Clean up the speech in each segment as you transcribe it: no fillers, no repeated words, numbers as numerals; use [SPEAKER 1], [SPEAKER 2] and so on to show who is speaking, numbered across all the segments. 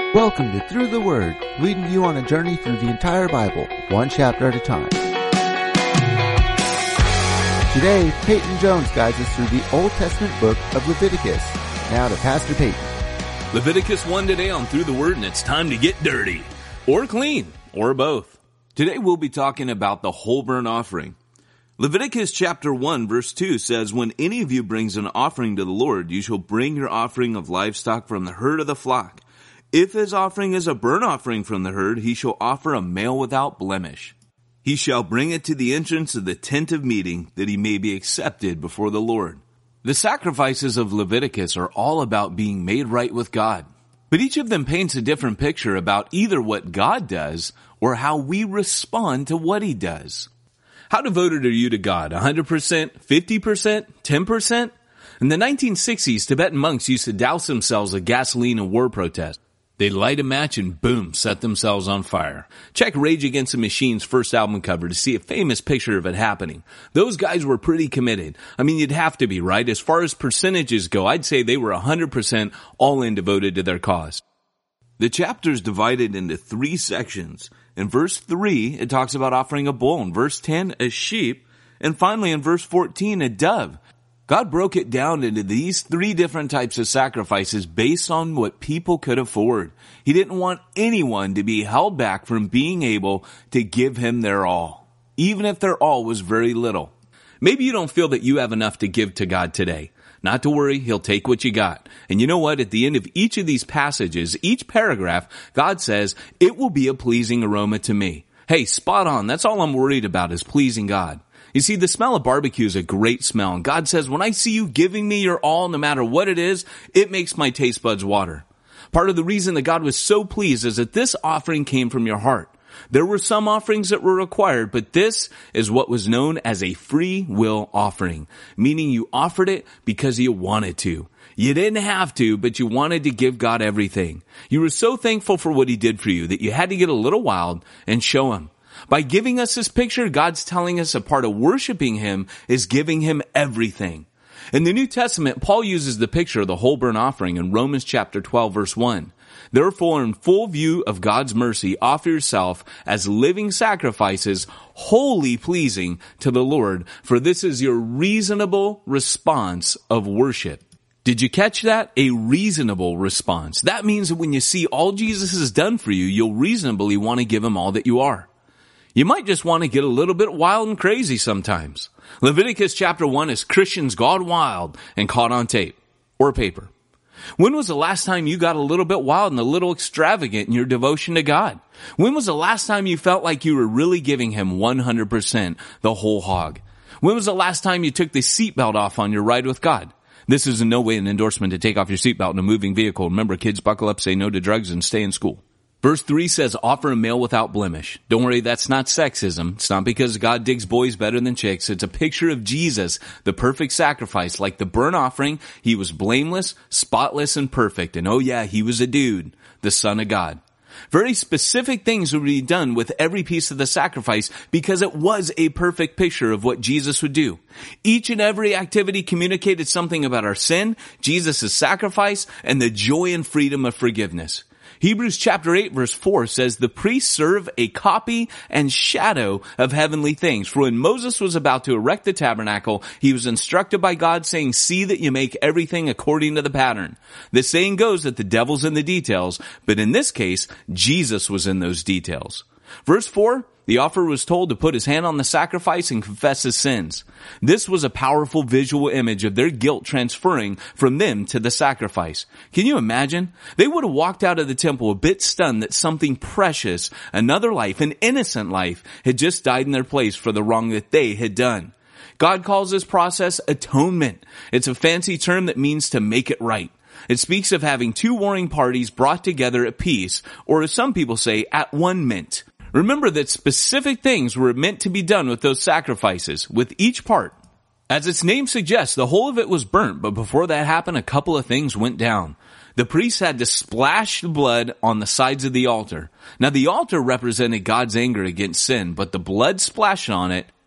[SPEAKER 1] Welcome to Through the Word, leading you on a journey through the entire Bible, one chapter at a time. Today, Peyton Jones guides us through the Old Testament book of Leviticus. Now to Pastor Peyton.
[SPEAKER 2] Leviticus 1 today on Through the Word, and it's time to get dirty, or clean, or both. Today we'll be talking about the whole burnt offering. Leviticus chapter 1 verse 2 says, "When any of you brings an offering to the Lord, you shall bring your offering of livestock from the herd of the flock. If his offering is a burnt offering from the herd, he shall offer a male without blemish. He shall bring it to the entrance of the tent of meeting, that he may be accepted before the Lord." The sacrifices of Leviticus are all about being made right with God. But each of them paints a different picture about either what God does or how we respond to what he does. How devoted are you to God? 100%? 50%? 10%? In the 1960s, Tibetan monks used to douse themselves with gasoline in war protests. They'd light a match and boom, set themselves on fire. Check Rage Against the Machine's first album cover to see a famous picture of it happening. Those guys were pretty committed. I mean, you'd have to be, right? As far as percentages go, I'd say they were 100% all in devoted to their cause. The chapter is divided into 3 sections. In verse 3, it talks about offering a bull. In verse 10, a sheep. And finally, in verse 14, a dove. God broke it down into these 3 different types of sacrifices based on what people could afford. He didn't want anyone to be held back from being able to give him their all, even if their all was very little. Maybe you don't feel that you have enough to give to God today. Not to worry, he'll take what you got. And you know what? At the end of each of these passages, each paragraph, God says, "It will be a pleasing aroma to me." Hey, spot on. That's all I'm worried about is pleasing God. You see, the smell of barbecue is a great smell. And God says, when I see you giving me your all, no matter what it is, it makes my taste buds water. Part of the reason that God was so pleased is that this offering came from your heart. There were some offerings that were required, but this is what was known as a free will offering, meaning you offered it because you wanted to. You didn't have to, but you wanted to give God everything. You were so thankful for what he did for you that you had to get a little wild and show him. By giving us this picture, God's telling us a part of worshiping him is giving him everything. In the New Testament, Paul uses the picture of the whole burnt offering in Romans chapter 12, verse 1. "Therefore, in full view of God's mercy, offer yourself as living sacrifices, wholly pleasing to the Lord, for this is your reasonable response of worship." Did you catch that? A reasonable response. That means that when you see all Jesus has done for you, you'll reasonably want to give him all that you are. You might just want to get a little bit wild and crazy sometimes. Leviticus chapter 1 is Christians gone wild and caught on tape or paper. When was the last time you got a little bit wild and a little extravagant in your devotion to God? When was the last time you felt like you were really giving him 100% the whole hog? When was the last time you took the seatbelt off on your ride with God? This is in no way an endorsement to take off your seatbelt in a moving vehicle. Remember, kids, buckle up, say no to drugs, and stay in school. Verse 3 says, offer a male without blemish. Don't worry, that's not sexism. It's not because God digs boys better than chicks. It's a picture of Jesus, the perfect sacrifice. Like the burnt offering, he was blameless, spotless, and perfect. And oh yeah, he was a dude, the Son of God. Very specific things would be done with every piece of the sacrifice because it was a perfect picture of what Jesus would do. Each and every activity communicated something about our sin, Jesus' sacrifice, and the joy and freedom of forgiveness. Hebrews chapter 8 verse 4 says, "The priests serve a copy and shadow of heavenly things. For when Moses was about to erect the tabernacle, he was instructed by God saying, see that you make everything according to the pattern." The saying goes that the devil's in the details, but in this case, Jesus was in those details. Verse 4, the offerer was told to put his hand on the sacrifice and confess his sins. This was a powerful visual image of their guilt transferring from them to the sacrifice. Can you imagine? They would have walked out of the temple a bit stunned that something precious, another life, an innocent life, had just died in their place for the wrong that they had done. God calls this process atonement. It's a fancy term that means to make it right. It speaks of having 2 warring parties brought together at peace, or as some people say, at one mint. Remember that specific things were meant to be done with those sacrifices, with each part. As its name suggests, the whole of it was burnt, but before that happened, a couple of things went down. The priests had to splash the blood on the sides of the altar. Now the altar represented God's anger against sin, but the blood splashed on it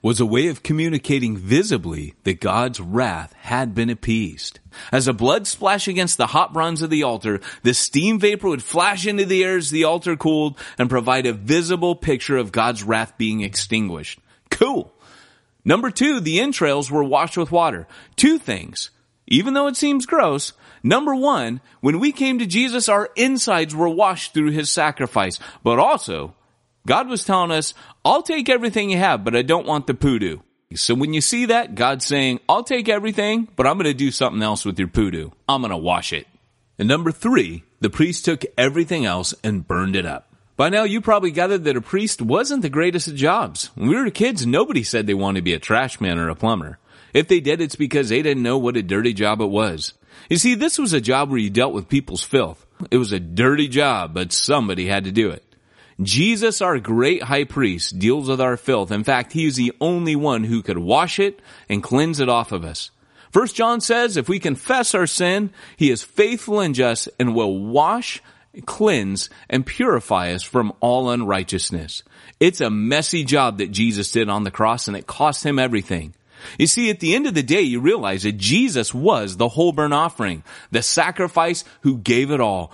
[SPEAKER 2] was a way of communicating visibly that God's wrath had been appeased. As the blood splashed against the hot bronze of the altar, the steam vapor would flash into the air as the altar cooled and provide a visible picture of God's wrath being extinguished. Cool. Number 2, the entrails were washed with water. 2 things. Even though it seems gross, number 1, when we came to Jesus, our insides were washed through his sacrifice. But also, God was telling us, I'll take everything you have, but I don't want the poodoo. So when you see that, God's saying, I'll take everything, but I'm going to do something else with your poodoo. I'm going to wash it. And number 3, the priest took everything else and burned it up. By now, you probably gathered that a priest wasn't the greatest of jobs. When we were kids, nobody said they wanted to be a trash man or a plumber. If they did, it's because they didn't know what a dirty job it was. You see, this was a job where you dealt with people's filth. It was a dirty job, but somebody had to do it. Jesus, our great high priest, deals with our filth. In fact, he is the only one who could wash it and cleanse it off of us. 1 John says, if we confess our sin, he is faithful and just and will wash, cleanse, and purify us from all unrighteousness. It's a messy job that Jesus did on the cross, and it cost him everything. You see, at the end of the day, you realize that Jesus was the whole burnt offering, the sacrifice who gave it all,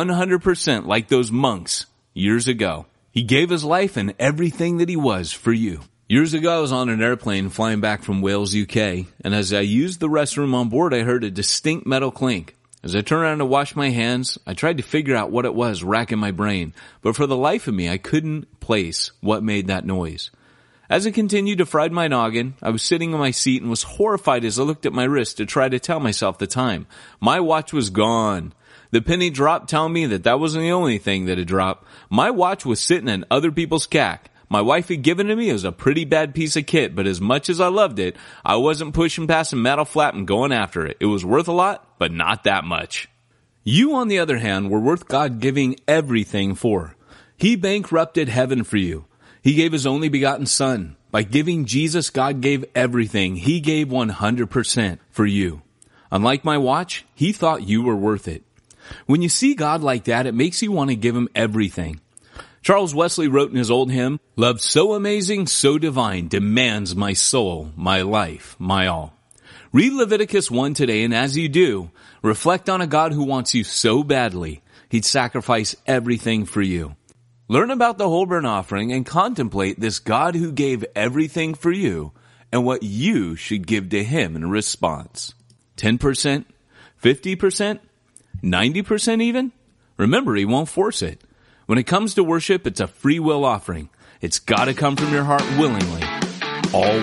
[SPEAKER 2] 100% like those monks years ago. He gave his life and everything that he was for you. Years ago, I was on an airplane flying back from Wales, UK, and as I used the restroom on board, I heard a distinct metal clink. As I turned around to wash my hands, I tried to figure out what it was racking my brain, but for the life of me, I couldn't place what made that noise. As I continued to fry my noggin, I was sitting in my seat and was horrified as I looked at my wrist to try to tell myself the time. My watch was gone. The penny dropped telling me that wasn't the only thing that had dropped. My watch was sitting in other people's cack. My wife had given to me. It was a pretty bad piece of kit, but as much as I loved it, I wasn't pushing past a metal flap and going after it. It was worth a lot, but not that much. You, on the other hand, were worth God giving everything for. He bankrupted heaven for you. He gave his only begotten son. By giving Jesus, God gave everything. He gave 100% for you. Unlike my watch, he thought you were worth it. When you see God like that, it makes you want to give him everything. Charles Wesley wrote in his old hymn, "Love so amazing, so divine, demands my soul, my life, my all." Read Leviticus 1 today, and as you do, reflect on a God who wants you so badly, he'd sacrifice everything for you. Learn about the whole burnt offering and contemplate this God who gave everything for you and what you should give to him in response. 10%? 50%? 90% even? Remember, he won't force it. When it comes to worship, it's a free will offering. It's got to come from your heart willingly. All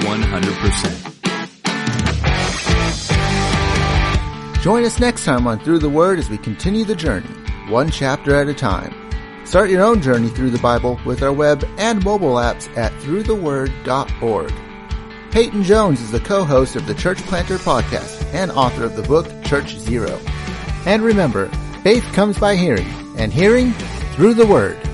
[SPEAKER 2] 100%.
[SPEAKER 1] Join us next time on Through the Word as we continue the journey, one chapter at a time. Start your own journey through the Bible with our web and mobile apps at throughtheword.org. Peyton Jones is the co-host of the Church Planter Podcast and author of the book Church Zero. And remember, faith comes by hearing, and hearing through the Word.